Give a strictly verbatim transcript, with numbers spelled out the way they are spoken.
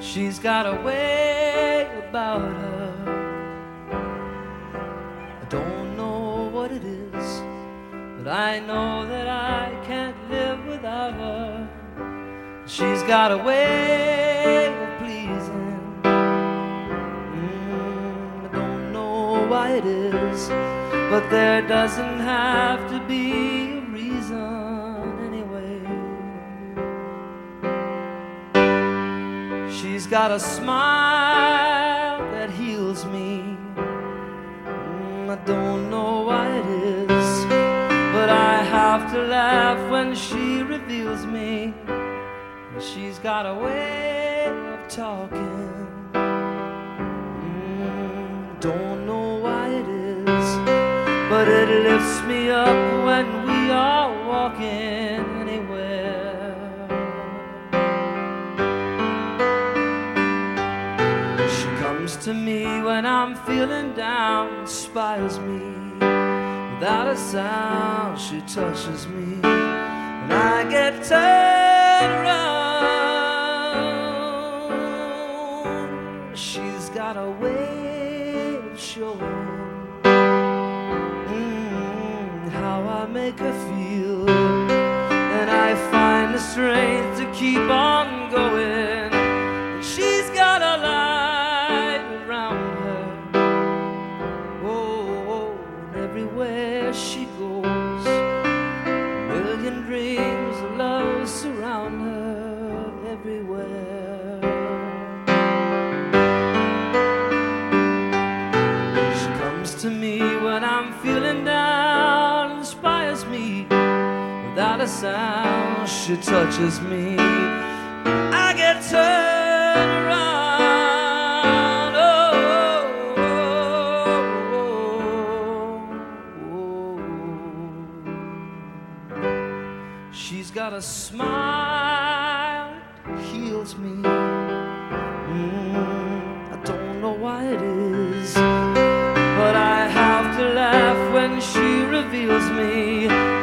She's got a way about her. I don't know what it is, but I know that I can't live without her. She's got a way of pleasing. mm, I don't know why it is, but there doesn't have to be a reason anyway. She's got a smile that heals me. mm, I don't know why it is, but I have to laugh when she reveals me. She's got a way of talking. mm, Don't know why it is, but it lifts me up when we are walking anywhere. She comes to me when I'm feeling down, inspires me. Without a sound, she touches me, and I get turned around. She's got a way of showing mm, how I make her feel, and I find the strength to keep on going. And she's got a light around her. Oh, oh, and everywhere she goes, a million dreams of love surround her everywhere. To me when I'm feeling down, inspires me. Without a sound, she touches me, I get turned around. Oh, oh, oh, oh. She's got a smile that heals me. mm, I don't know why it is, but I have to laugh when she reveals me.